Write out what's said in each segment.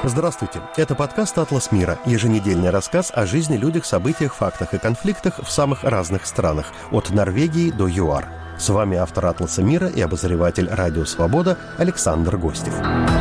Здравствуйте. Это подкаст «Атлас мира», еженедельный рассказ о жизни, людях, событиях, фактах и конфликтах в самых разных странах, от Норвегии до ЮАР. С вами автор «Атласа мира» и обозреватель «Радио Свобода» Александр Гостев.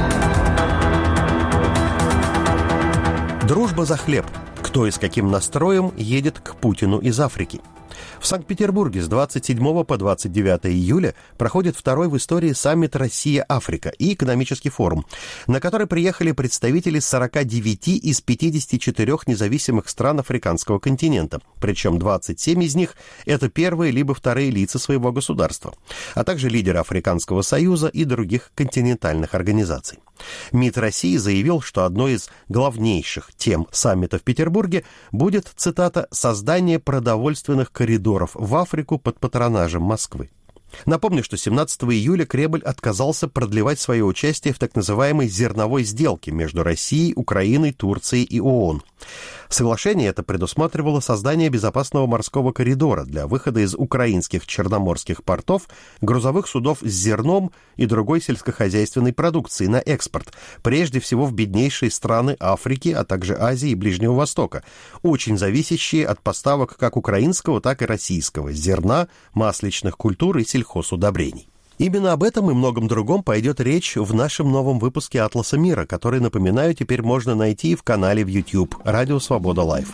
Дружба за хлеб. Кто и с каким настроем едет к Путину из Африки? В Санкт-Петербурге с 27 по 29 июля проходит второй в истории саммит «Россия-Африка» и экономический форум, на который приехали представители 49 из 54 независимых стран африканского континента, причем 27 из них – это первые либо вторые лица своего государства, а также лидеры Африканского союза и других континентальных организаций. МИД России заявил, что одной из главнейших тем саммита в Петербурге будет, цитата, «создание продовольственных коридоров в Африку под патронажем Москвы». Напомню, что 17 июля Кремль отказался продлевать свое участие в так называемой зерновой сделке между Россией, Украиной, Турцией и ООН. Соглашение это предусматривало создание безопасного морского коридора для выхода из украинских черноморских портов грузовых судов с зерном и другой сельскохозяйственной продукцией на экспорт, прежде всего в беднейшие страны Африки, а также Азии и Ближнего Востока, очень зависящие от поставок как украинского, так и российского зерна, масличных культур и сельхозудобрений. Именно об этом и многом другом пойдет речь в нашем новом выпуске «Атласа мира», который, напоминаю, теперь можно найти в канале в YouTube «Радио Свобода Лайв».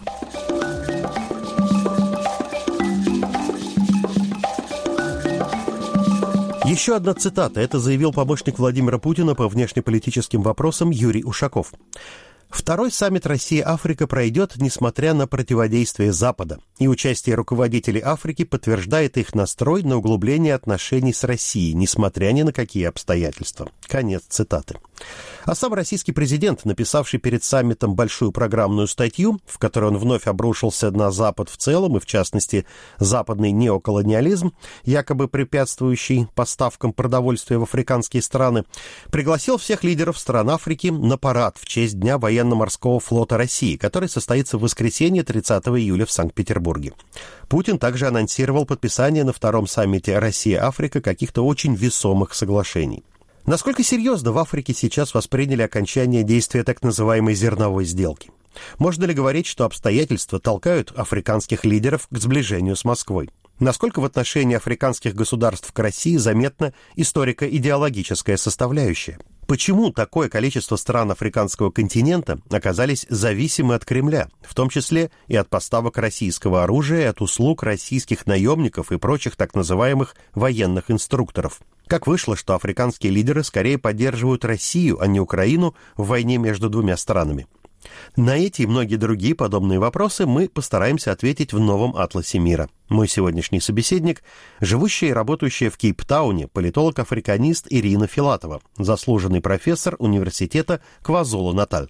Еще одна цитата. Это заявил помощник Владимира Путина по внешнеполитическим вопросам Юрий Ушаков. Второй саммит «Россия-Африка» пройдет, несмотря на противодействие Запада, и участие руководителей Африки подтверждает их настрой на углубление отношений с Россией, несмотря ни на какие обстоятельства. Конец цитаты. А сам российский президент, написавший перед саммитом большую программную статью, в которой он вновь обрушился на Запад в целом, и в частности западный неоколониализм, якобы препятствующий поставкам продовольствия в африканские страны, пригласил всех лидеров стран Африки на парад в честь Дня военно-морского флота России, который состоится в воскресенье 30 июля в Санкт-Петербурге. Путин также анонсировал подписание на втором саммите «Россия-Африка» каких-то очень весомых соглашений. Насколько серьезно в Африке сейчас восприняли окончание действия так называемой зерновой сделки? Можно ли говорить, что обстоятельства толкают африканских лидеров к сближению с Москвой? Насколько в отношении африканских государств к России заметна историко-идеологическая составляющая? Почему такое количество стран африканского континента оказались зависимы от Кремля, в том числе и от поставок российского оружия, и от услуг российских наемников и прочих так называемых военных инструкторов? Как вышло, что африканские лидеры скорее поддерживают Россию, а не Украину в войне между двумя странами? На эти и многие другие подобные вопросы мы постараемся ответить в новом «Атласе мира». Мой сегодняшний собеседник – живущая и работающая в Кейптауне политолог-африканист Ирина Филатова, заслуженный профессор университета КваЗулу-Наталь.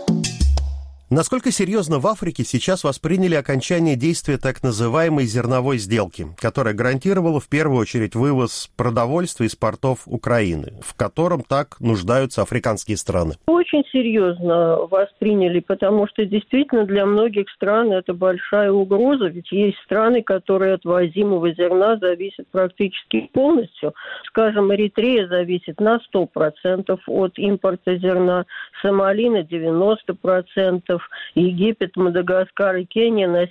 Насколько серьезно в Африке сейчас восприняли окончание действия так называемой зерновой сделки, которая гарантировала в первую очередь вывоз продовольствия из портов Украины, в котором так нуждаются африканские страны? Очень серьезно восприняли, потому что действительно для многих стран это большая угроза, ведь есть страны, которые от ввозимого зерна зависят практически полностью. Скажем, Эритрея зависит на 100% от импорта зерна, Сомали на 90%, Египет, Мадагаскар и Кения на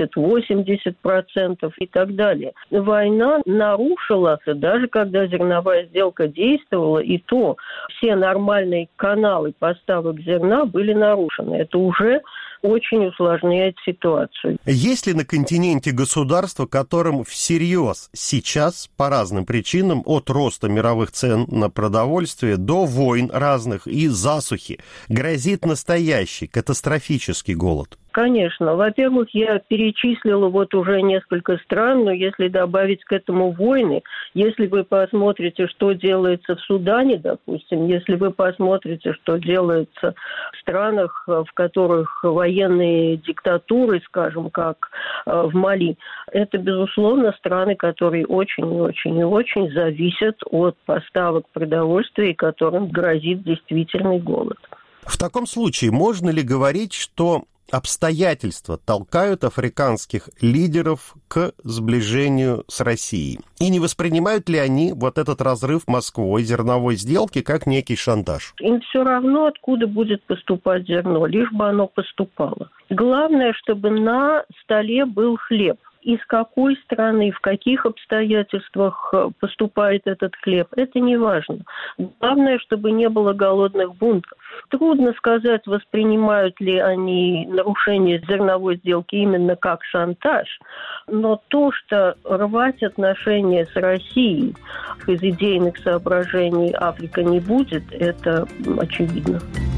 70-80% и так далее. Война нарушила, даже когда зерновая сделка действовала, и то все нормальные каналы поставок зерна были нарушены. Это уже очень усложняет ситуацию. Есть ли на континенте государства, которым всерьез сейчас, по разным причинам, от роста мировых цен на продовольствие до войн разных и засухи, грозит настоящий катастрофический голод? Конечно. Во-первых, я перечислила вот уже несколько стран, но если добавить к этому войны, если вы посмотрите, что делается в Судане, допустим, если вы посмотрите, что делается в странах, в которых военные диктатуры, скажем, как в Мали, это, безусловно, страны, которые очень и очень и очень зависят от поставок продовольствия, которым грозит действительный голод. В таком случае можно ли говорить, что обстоятельства толкают африканских лидеров к сближению с Россией? И не воспринимают ли они вот этот разрыв Москвой зерновой сделки как некий шантаж? Им все равно, откуда будет поступать зерно, лишь бы оно поступало. Главное, чтобы на столе был хлеб. Из какой страны, в каких обстоятельствах поступает этот хлеб, это не важно. Главное, чтобы не было голодных бунтов. Трудно сказать, воспринимают ли они нарушение зерновой сделки именно как шантаж, но то, что рвать отношения с Россией из идейных соображений Африка не будет, это очевидно.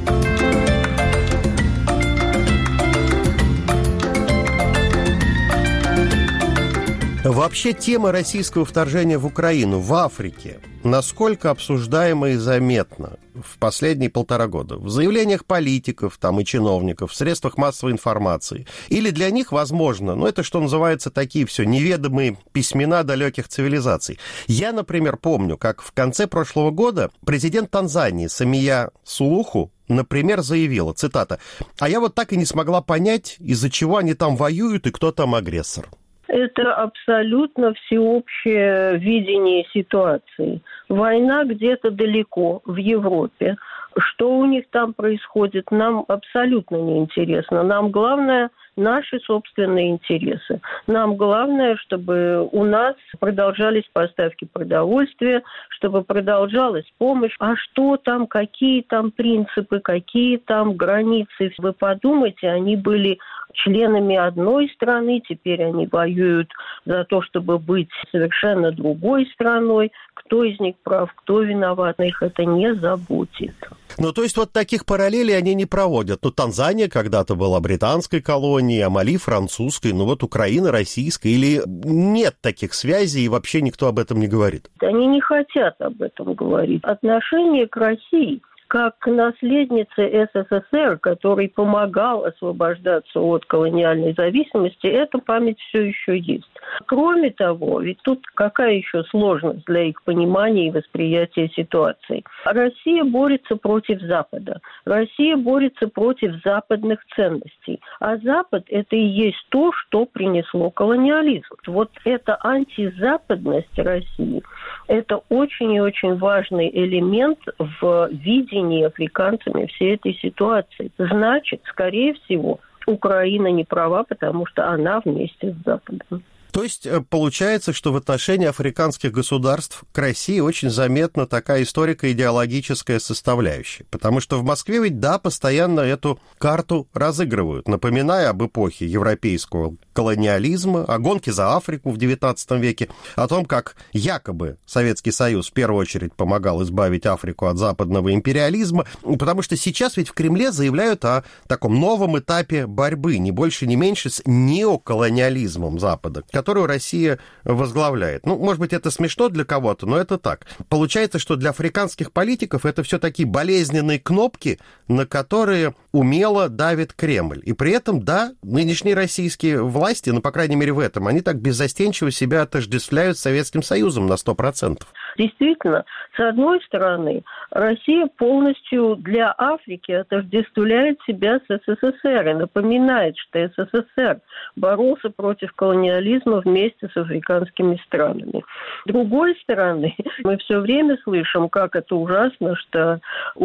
Вообще тема российского вторжения в Украину, в Африке, насколько обсуждаема и заметна в последние 1,5 года? В заявлениях политиков там, и чиновников, в средствах массовой информации? Или для них, возможно, это что называется такие все неведомые письмена далеких цивилизаций? Я, например, помню, как в конце прошлого года президент Танзании Самия Сулуху, например, заявила, цитата, «А я вот так и не смогла понять, из-за чего они там воюют и кто там агрессор». Это абсолютно всеобщее видение ситуации. Война где-то далеко, в Европе. Что у них там происходит, нам абсолютно не интересно. Нам главное наши собственные интересы. Нам главное, чтобы у нас продолжались поставки продовольствия, чтобы продолжалась помощь. А что там, какие там принципы, какие там границы? Вы подумайте, они были членами одной страны, теперь они воюют за то, чтобы быть совершенно другой страной. Кто из них прав, кто виноват, их это не заботит. То есть вот таких параллелей они не проводят. Танзания когда-то была британской колонией, а Мали французской, Украина российской. Или нет таких связей, и вообще никто об этом не говорит? Они не хотят об этом говорить. Отношение к России как к наследнице СССР, который помогал освобождаться от колониальной зависимости, эта память все еще есть. Кроме того, ведь тут какая еще сложность для их понимания и восприятия ситуации? Россия борется против Запада. Россия борется против западных ценностей. А Запад – это и есть то, что принесло колониализм. Вот эта антизападность России – это очень и очень важный элемент в видении африканцами всей этой ситуации. Значит, скорее всего, Украина не права, потому что она вместе с Западом. То есть получается, что в отношении африканских государств к России очень заметна такая историко-идеологическая составляющая. Потому что в Москве ведь, постоянно эту карту разыгрывают, напоминая об эпохе европейского колониализма, о гонке за Африку в XIX веке, о том, как якобы Советский Союз в первую очередь помогал избавить Африку от западного империализма, потому что сейчас ведь в Кремле заявляют о таком новом этапе борьбы, ни больше, ни меньше, с неоколониализмом Запада, которую Россия возглавляет. Может быть, это смешно для кого-то, но это так. Получается, что для африканских политиков это все такие болезненные кнопки, на которые умело давит Кремль. И при этом, нынешние российские власти, по крайней мере в этом, они так беззастенчиво себя отождествляют с Советским Союзом на 100%. Действительно, с одной стороны, Россия полностью для Африки отождествляет себя с СССР и напоминает, что СССР боролся против колониализма вместе с африканскими странами. С другой стороны, мы все время слышим, как это ужасно, что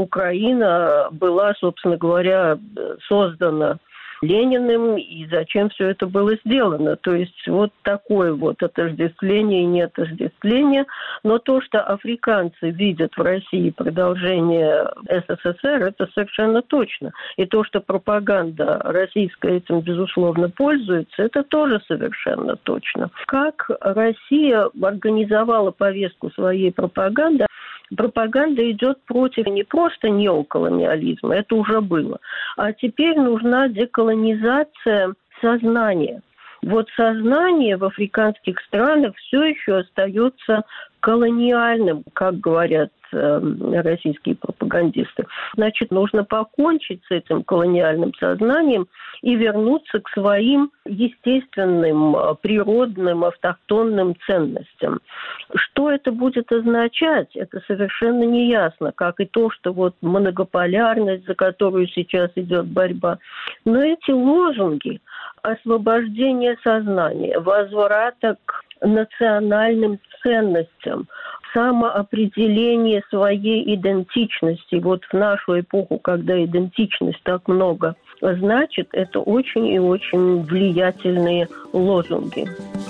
Украина была, собственно говоря, создана Лениным, и зачем все это было сделано. То есть вот такое вот отождествление и неотождествление. Но то, что африканцы видят в России продолжение СССР, это совершенно точно. И то, что пропаганда российская этим, безусловно, пользуется, это тоже совершенно точно. Как Россия организовала повестку своей пропаганды, пропаганда идет против не просто неоколониализма, это уже было, а теперь нужна деколонизация сознания. Вот сознание в африканских странах все еще остается колониальным, как говорят российские пропагандисты. Значит, нужно покончить с этим колониальным сознанием и вернуться к своим естественным, природным, автохтонным ценностям. Что это будет означать, это совершенно неясно, как и то, что вот многополярность, за которую сейчас идет борьба. Но эти лозунги освобождения сознания, возврата к национальным ценностям, самоопределение своей идентичности, вот в нашу эпоху, когда идентичность так много значит, это очень и очень влиятельные лозунги.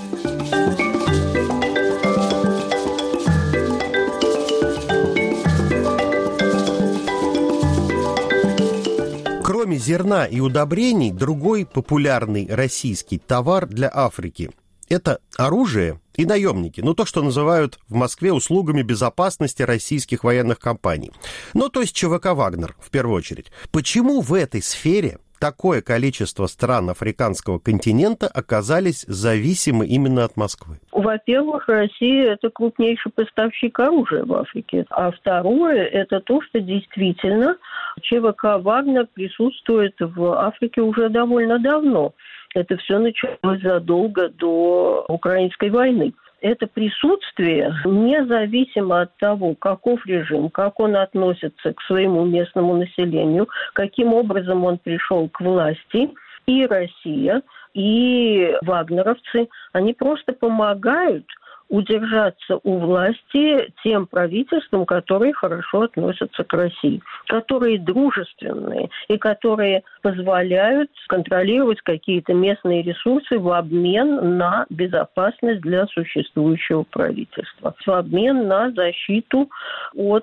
Кроме зерна и удобрений, другой популярный российский товар для Африки – это оружие и наемники. То, что называют в Москве услугами безопасности российских военных компаний. То есть ЧВК «Вагнер» в первую очередь. Почему в этой сфере такое количество стран африканского континента оказались зависимы именно от Москвы? Во-первых, Россия – это крупнейший поставщик оружия в Африке. А второе – это то, что действительно ЧВК «Вагнер» присутствует в Африке уже довольно давно. Это все началось задолго до Украинской войны. Это присутствие, независимо от того, каков режим, как он относится к своему местному населению, каким образом он пришел к власти, и Россия, и вагнеровцы, они просто помогают удержаться у власти тем правительствам, которые хорошо относятся к России, которые дружественные и которые позволяют контролировать какие-то местные ресурсы в обмен на безопасность для существующего правительства, в обмен на защиту от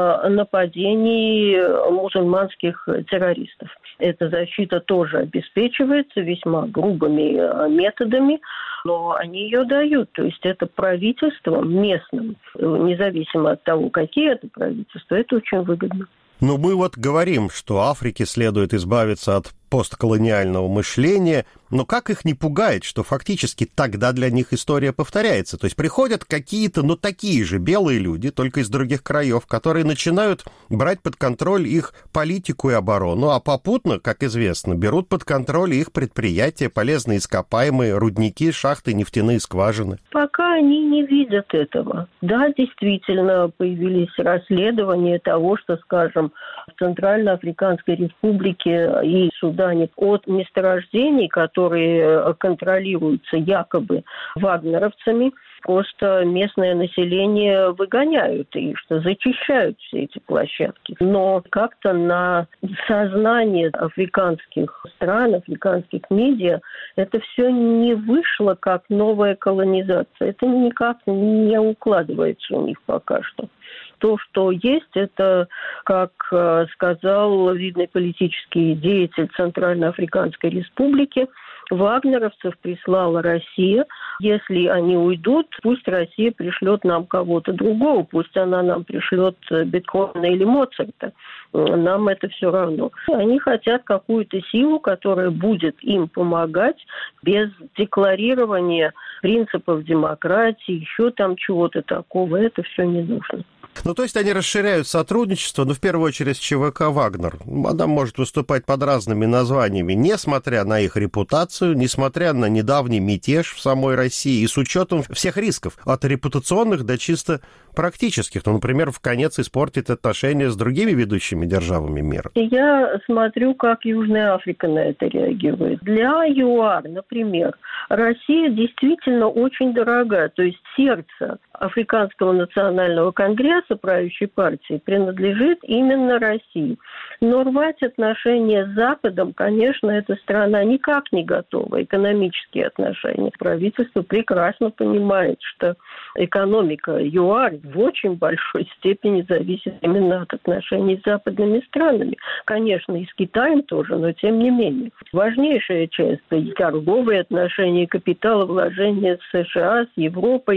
нападений мусульманских террористов. Эта защита тоже обеспечивается весьма грубыми методами, но они ее дают. То есть это правительством местным, независимо от того, какие это правительства, это очень выгодно. Мы говорим, что Африке следует избавиться от постколониального мышления, но как их не пугает, что фактически тогда для них история повторяется? То есть приходят какие-то, такие же белые люди, только из других краев, которые начинают брать под контроль их политику и оборону, а попутно, как известно, берут под контроль их предприятия, полезные ископаемые, рудники, шахты, нефтяные скважины. Пока они не видят этого. Да, действительно, появились расследования того, что, скажем, в Центральноафриканской Республике и Судане от месторождений, которые контролируются якобы вагнеровцами, просто местное население выгоняют и что зачищают все эти площадки. Но как-то на сознание африканских стран, африканских медиа это все не вышло как новая колонизация. Это никак не укладывается у них пока что. То, что есть, это, как сказал видный политический деятель Центральноафриканской Республики, вагнеровцев прислала Россия. Если они уйдут, пусть Россия пришлет нам кого-то другого, пусть она нам пришлет Бетховена или Моцарта. Нам это все равно. Они хотят какую-то силу, которая будет им помогать без декларирования принципов демократии, еще там чего-то такого. Это все не нужно. То есть они расширяют сотрудничество, в первую очередь с ЧВК «Вагнер». Она может выступать под разными названиями, несмотря на их репутацию, несмотря на недавний мятеж в самой России и с учетом всех рисков, от репутационных до чисто практических. Например, вконец испортит отношения с другими ведущими державами мира. Я смотрю, как Южная Африка на это реагирует. Для ЮАР, например, Россия действительно очень дорога. То есть сердце Африканского национального конгресса, правящей партии, принадлежит именно России. Но рвать отношения с Западом, конечно, эта страна никак не готова. Экономические отношения. Правительство прекрасно понимает, что экономика ЮАР в очень большой степени зависит именно от отношений с западными странами. Конечно, и с Китаем тоже, но тем не менее. Важнейшая часть – торговые отношения, капиталовложения с США, с Европой.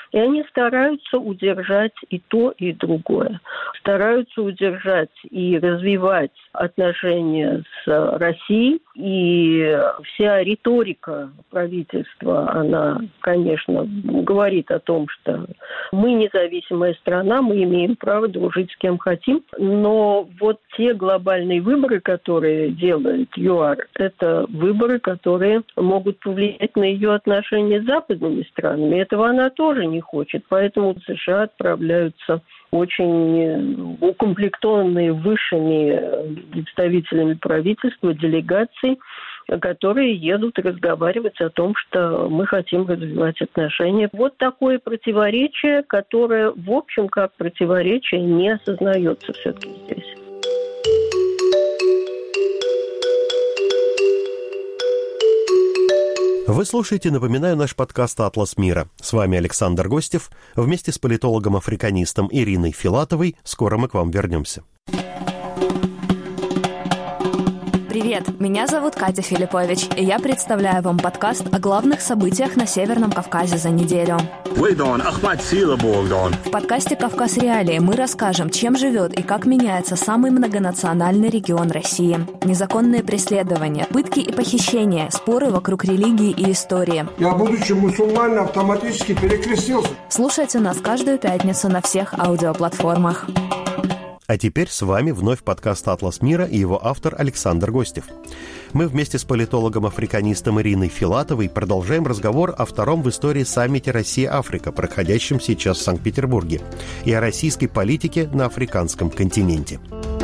И они стараются удержать и то, и другое. Стараются удержать и развивать отношения с Россией. И вся риторика правительства, она, конечно, говорит о том, что мы независимая страна, мы имеем право дружить с кем хотим. Но вот те глобальные выборы, которые делает ЮАР, это выборы, которые могут повлиять на ее отношения с западными странами. Этого она тоже не хочет. Поэтому в США отправляются очень укомплектованные высшими представителями правительства делегации, которые едут разговаривать о том, что мы хотим развивать отношения. Вот такое противоречие, которое, в общем, как противоречие, не осознается все-таки здесь. Вы слушаете, напоминаю, наш подкаст «Атлас мира». С вами Александр Гостев. Вместе с политологом-африканистом Ириной Филатовой скоро мы к вам вернемся. Привет, меня зовут Катя Филиппович, и я представляю вам подкаст о главных событиях на Северном Кавказе за неделю. В подкасте «Кавказ Реалии» мы расскажем, чем живет и как меняется самый многонациональный регион России. Незаконные преследования, пытки и похищения, споры вокруг религии и истории. Я, будучи мусульманином, автоматически перекрестился. Слушайте нас каждую пятницу на всех аудиоплатформах. А теперь с вами вновь подкаст «Атлас мира» и его автор Александр Гостев. Мы вместе с политологом-африканистом Ириной Филатовой продолжаем разговор о втором в истории саммите Россия-Африка, проходящем сейчас в Санкт-Петербурге, и о российской политике на африканском континенте.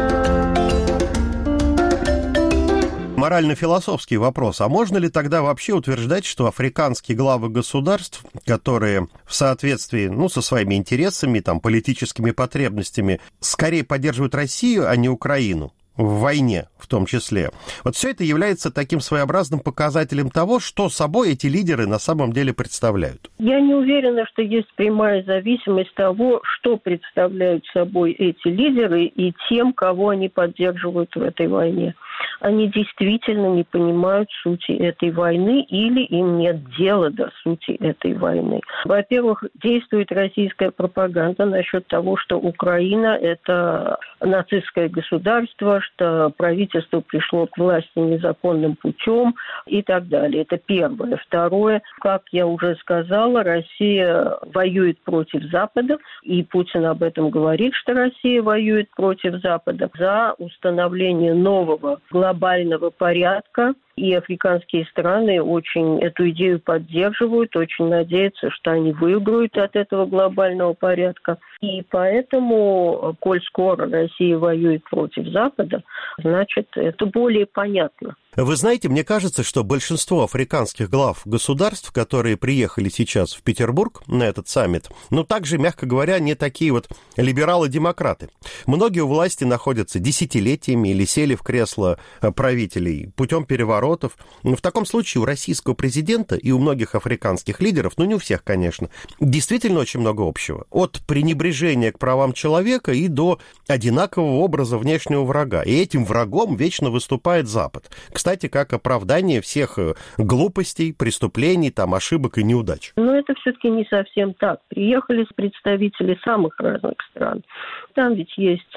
Морально-философский вопрос. А можно ли тогда вообще утверждать, что африканские главы государств, которые в соответствии со своими интересами, политическими потребностями, скорее поддерживают Россию, а не Украину, в войне в том числе, вот все это является таким своеобразным показателем того, что собой эти лидеры на самом деле представляют? Я не уверена, что есть прямая зависимость того, что представляют собой эти лидеры и тем, кого они поддерживают в этой войне. Они действительно не понимают сути этой войны или им нет дела до сути этой войны. Во-первых, действует российская пропаганда насчет того, что Украина – это нацистское государство, что правительство пришло к власти незаконным путем и так далее. Это первое. Второе, как я уже сказала, Россия воюет против Запада, и Путин об этом говорит, что Россия воюет против Запада за установление нового глобального порядка, и африканские страны очень эту идею поддерживают, очень надеются, что они выиграют от этого глобального порядка. И поэтому, коль скоро Россия воюет против Запада, значит, это более понятно. Вы знаете, мне кажется, что большинство африканских глав государств, которые приехали сейчас в Петербург на этот саммит, также, мягко говоря, не такие вот либералы-демократы. Многие у власти находятся десятилетиями или сели в кресло правителей путем переворотов. В таком случае у российского президента и у многих африканских лидеров, не у всех, конечно, действительно очень много общего. От пренебрежения к правам человека и до одинакового образа внешнего врага. И этим врагом вечно выступает Запад. Кстати, как оправдание всех глупостей, преступлений, ошибок и неудач. Но это все-таки не совсем так. Приехали представители самых разных стран. Там ведь есть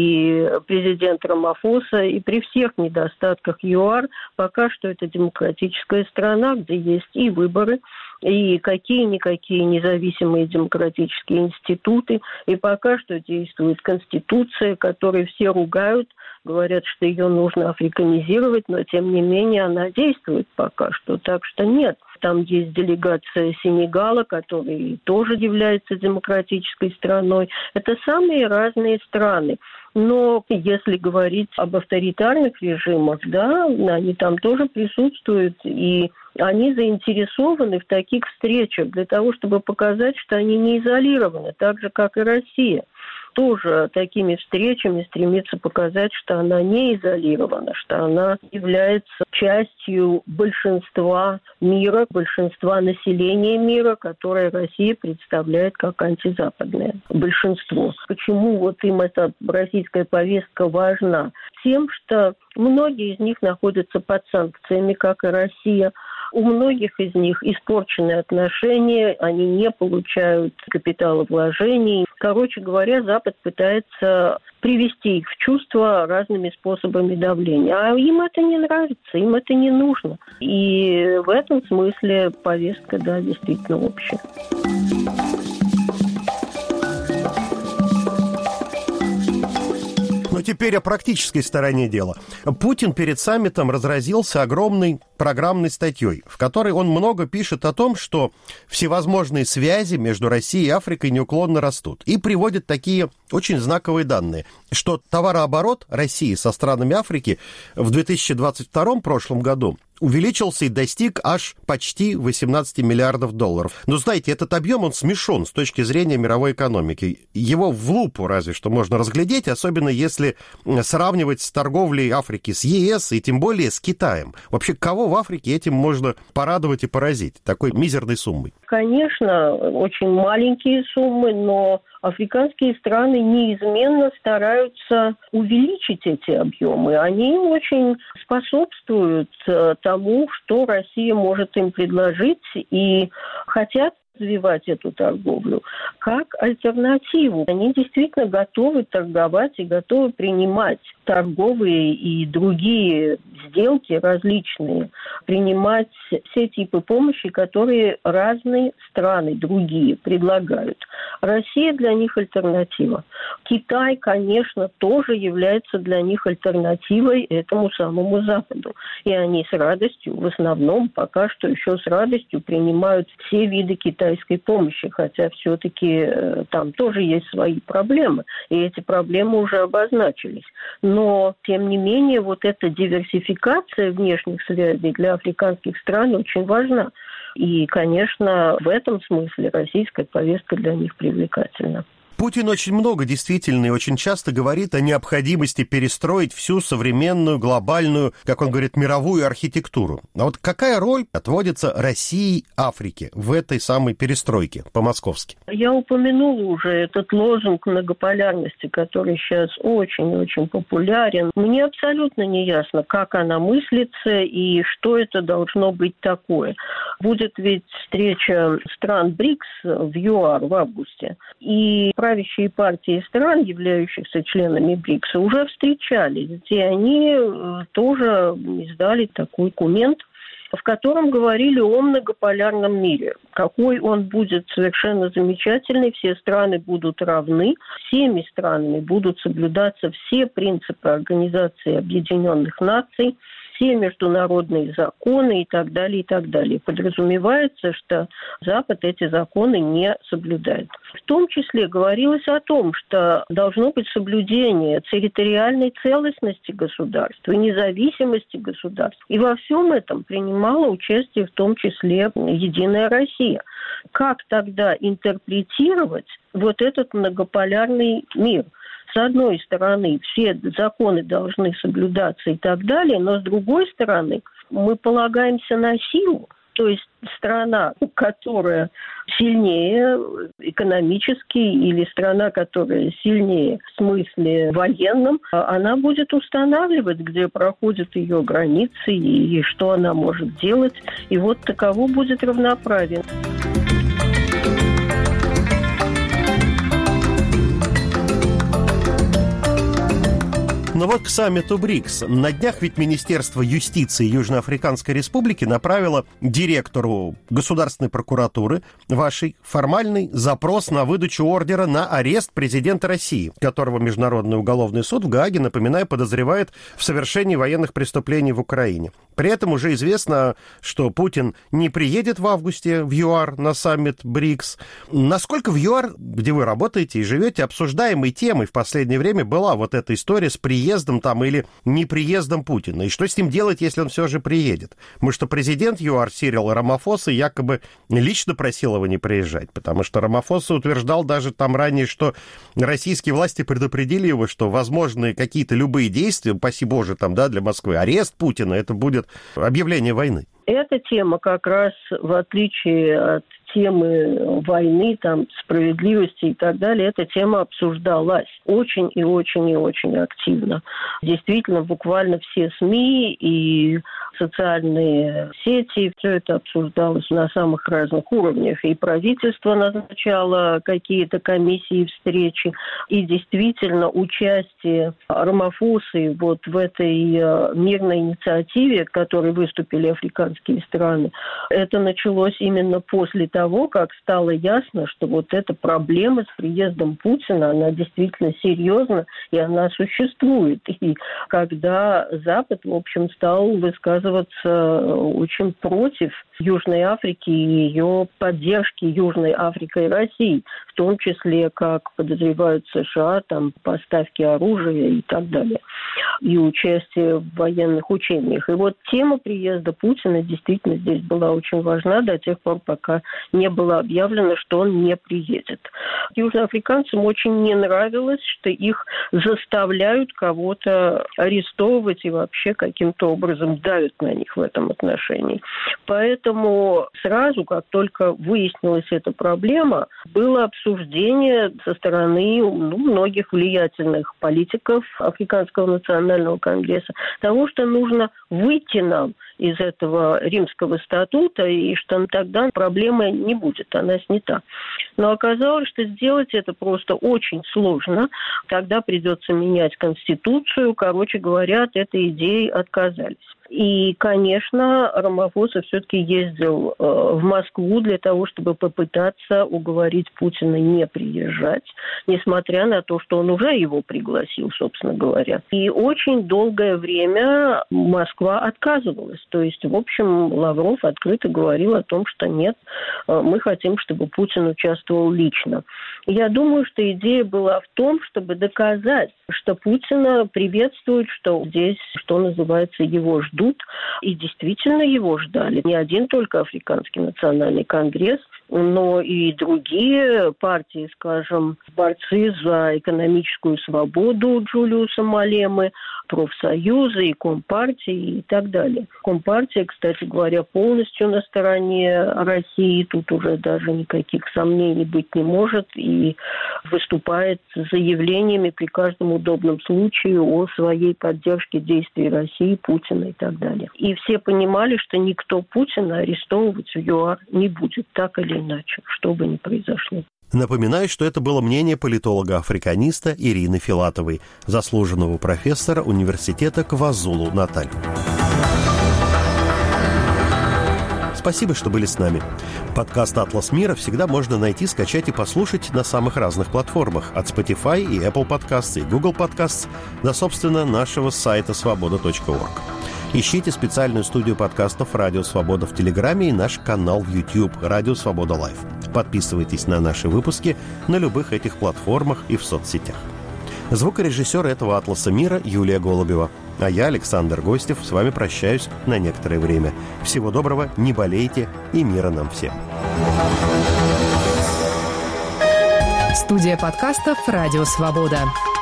и президент Рамафоса, и при всех недостатках ЮАР пока что это демократическая страна, где есть и выборы, и какие-никакие независимые демократические институты, и пока что действует Конституция, которую все ругают, говорят, что ее нужно африканизировать, но тем не менее она действует пока что, так что нет. Там есть делегация Сенегала, который тоже является демократической страной. Это самые разные страны. Но если говорить об авторитарных режимах, они там тоже присутствуют, и они заинтересованы в таких встречах для того, чтобы показать, что они не изолированы, так же, как и Россия. Тоже такими встречами стремится показать, что она не изолирована, что она является частью большинства мира, большинства населения мира, которое Россия представляет как антизападное большинство. Почему им эта российская повестка важна? Тем, что многие из них находятся под санкциями, как и Россия. У многих из них испорчены отношения, они не получают капиталовложений. Короче говоря, Запад пытается привести их в чувство разными способами давления. А им это не нравится, им это не нужно. И в этом смысле повестка, да, действительно общая. Но теперь о практической стороне дела. Путин перед саммитом разразился огромной программной статьей, в которой он много пишет о том, что всевозможные связи между Россией и Африкой неуклонно растут. И приводит такие очень знаковые данные, что товарооборот России со странами Африки в 2022 прошлом году увеличился и достиг аж почти 18 миллиардов долларов. Но, знаете, этот объем, он смешон с точки зрения мировой экономики. Его в лупу разве что можно разглядеть, особенно если сравнивать с торговлей Африки с ЕС и тем более с Китаем. Вообще, кого в Африке этим можно порадовать и поразить такой мизерной суммой? Конечно, очень маленькие суммы, но африканские страны неизменно стараются увеличить эти объемы. Они очень способствуют тому, что Россия может им предложить, и хотят развивать эту торговлю как альтернативу. Они действительно готовы торговать и готовы принимать торговые и другие сделки различные, принимать все типы помощи, которые разные страны, другие, предлагают. Россия для них альтернатива. Китай, конечно, тоже является для них альтернативой этому самому Западу. И они с радостью, в основном, пока что еще с радостью принимают все виды китайской помощи, хотя все-таки там тоже есть свои проблемы, и эти проблемы уже обозначились. Но, тем не менее, вот эта диверсификация внешних связей для африканских стран очень важна. И, конечно, в этом смысле российская повестка для них привлекательна. Путин очень много действительно и очень часто говорит о необходимости перестроить всю современную, глобальную, как он говорит, мировую архитектуру. А вот какая роль отводится России и Африке в этой самой перестройке по-московски? Я упомянула уже этот лозунг многополярности, который сейчас очень-очень популярен. Мне абсолютно не ясно, как она мыслится и что это должно быть такое. Будет ведь встреча стран БРИКС в ЮАР в августе, и правящие партии стран, являющихся членами БРИКСа, уже встречались, и они тоже издали такой документ, в котором говорили о многополярном мире. Какой он будет совершенно замечательный, все страны будут равны, всеми странами будут соблюдаться все принципы Организации Объединенных Наций, все международные законы и так далее, и так далее. Подразумевается, что Запад эти законы не соблюдает. В том числе говорилось о том, что должно быть соблюдение территориальной целостности государства, независимости государств. И во всем этом принимала участие в том числе «Единая Россия». Как тогда интерпретировать вот этот многополярный мир? С одной стороны, все законы должны соблюдаться и так далее, но с другой стороны, мы полагаемся на силу. То есть страна, которая сильнее экономически, или страна, которая сильнее в смысле военном, она будет устанавливать, где проходят ее границы и что она может делать. И вот таково будет равноправие. Но вот к саммиту БРИКС. На днях ведь Министерство юстиции Южноафриканской Республики направило директору Государственной прокуратуры вашей формальный запрос на выдачу ордера на арест президента России, которого Международный уголовный суд в Гааге, напоминаю, подозревает в совершении военных преступлений в Украине. При этом уже известно, что Путин не приедет в августе в ЮАР на саммит БРИКС. Насколько в ЮАР, где вы работаете и живете, обсуждаемой темой в последнее время была вот эта история с приездом там или неприездом Путина? И что с ним делать, если он все же приедет? Потому что президент ЮАР Сирил Рамафоса якобы лично просил его не приезжать, потому что Рамафоса утверждал даже там ранее, что российские власти предупредили его, что возможны какие-то любые действия, упаси Боже, там, да, для Москвы, арест Путина, это будет объявление войны. Эта тема как раз, в отличие от темы войны, там, справедливости и так далее, эта тема обсуждалась очень и очень и очень активно. Действительно, буквально все СМИ и социальные сети, все это обсуждалось на самых разных уровнях. И правительство назначало какие-то комиссии, встречи. И действительно, участие Рамафосы вот в этой мирной инициативе, к которой выступили африканские страны, это началось именно после того, как стало ясно, что вот эта проблема с приездом Путина, она действительно серьезна, и она существует. И когда Запад, в общем, стал высказываться очень против Южной Африки и ее поддержки Южной Африкой и России, в том числе, как подозревают США, там, поставки оружия и так далее, и участие в военных учениях. И вот тема приезда Путина действительно здесь была очень важна до тех пор, пока не было объявлено, что он не приедет. Южноафриканцам очень не нравилось, что их заставляют кого-то арестовывать и вообще каким-то образом давят на них в этом отношении. Поэтому сразу, как только выяснилась эта проблема, было обсуждение со стороны многих влиятельных политиков Африканского национального конгресса того, что нужно выйти нам из этого римского статута, и что тогда проблемы не будет, она снята. Но оказалось, что сделать это просто очень сложно. Тогда придется менять Конституцию. Короче говоря, от этой идеи отказались. И, конечно, Рамафоса все-таки ездил в Москву для того, чтобы попытаться уговорить Путина не приезжать, несмотря на то, что он уже его пригласил, собственно говоря. И очень долгое время Москва отказывалась. То есть, в общем, Лавров открыто говорил о том, что нет, мы хотим, чтобы Путин участвовал лично. Я думаю, что идея была в том, чтобы доказать, что Путина приветствуют, что здесь, что называется, его ждут. И действительно его ждали. Не один только Африканский национальный конгресс, но и другие партии, скажем, борцы за экономическую свободу Джулиуса Малемы, профсоюзы и компартии и так далее. Компартия, кстати говоря, полностью на стороне России. Тут уже даже никаких сомнений быть не может. И выступает с заявлениями при каждом удобном случае о своей поддержке действий России, Путина и так далее. И все понимали, что никто Путина арестовывать в ЮАР не будет, так или иначе, что бы ни произошло. Напоминаю, что это было мнение политолога-африканиста Ирины Филатовой, заслуженного профессора университета КваЗулу-Наталь. Спасибо, что были с нами. Подкаст «Атлас мира» всегда можно найти, скачать и послушать на самых разных платформах, от Spotify и Apple Podcasts и Google Podcasts до, собственно, нашего сайта svoboda.org. Ищите специальную студию подкастов «Радио Свобода» в Телеграме и наш канал в YouTube «Радио Свобода Лайв». Подписывайтесь на наши выпуски на любых этих платформах и в соцсетях. Звукорежиссер этого «Атласа мира» Юлия Голубева. А я, Александр Гостев, с вами прощаюсь на некоторое время. Всего доброго, не болейте и мира нам всем. Студия подкастов «Радио Свобода».